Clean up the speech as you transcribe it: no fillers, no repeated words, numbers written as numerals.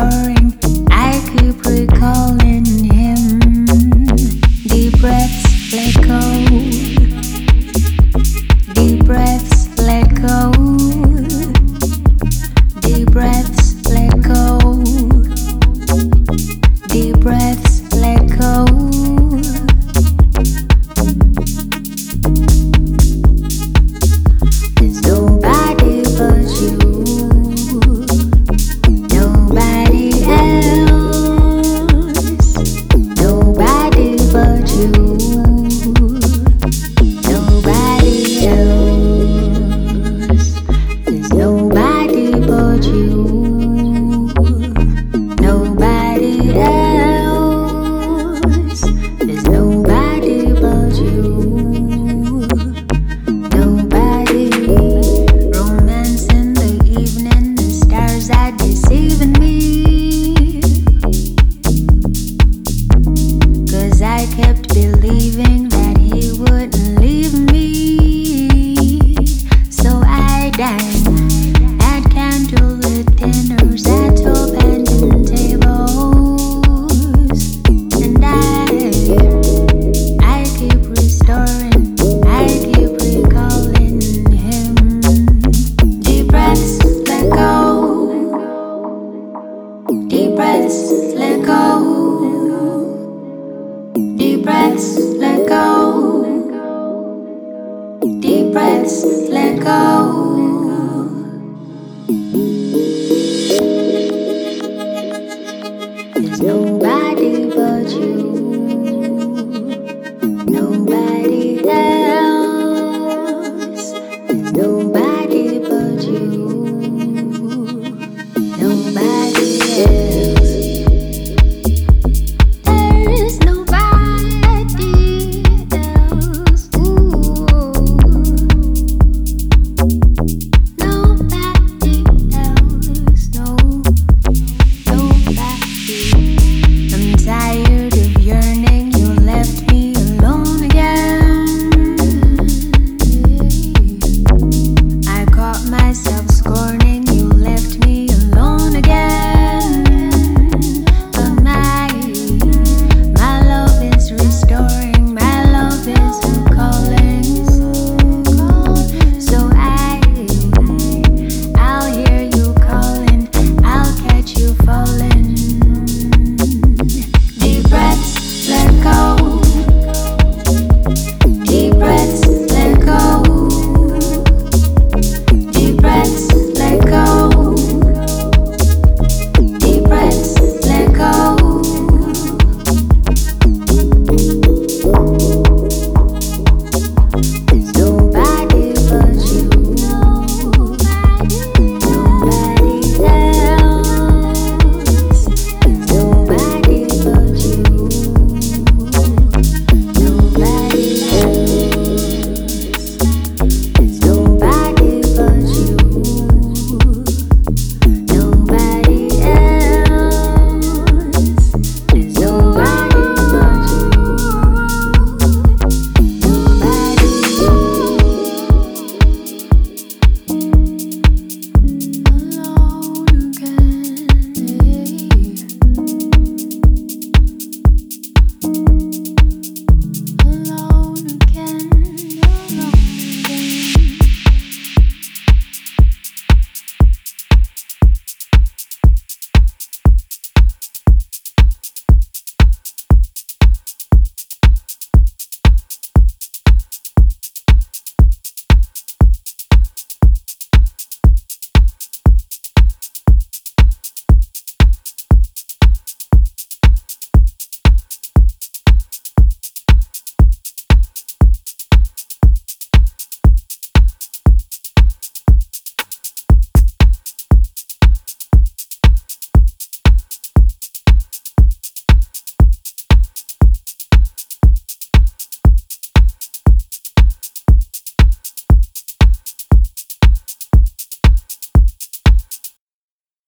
restoring. I keep recalling him. Deep breaths, let go. Deep breaths, let go. Deep breaths, let go. Deep breaths, let go. There's nobody but you. Nobody else. Nobody but you. Nobody else. There's nobody but you. Nobody else. There's nobody but you. Nobody. Romance in the evening, the stars are deceiving me. 'Cause I kept believing that he wouldn't leave me. So I dined at candlelit dinners, at abandoned tables. And I keep restoring, I keep recalling him. Deep breaths, let go. Deep breaths, let go. Deep breaths, let go. Deep breaths, let go.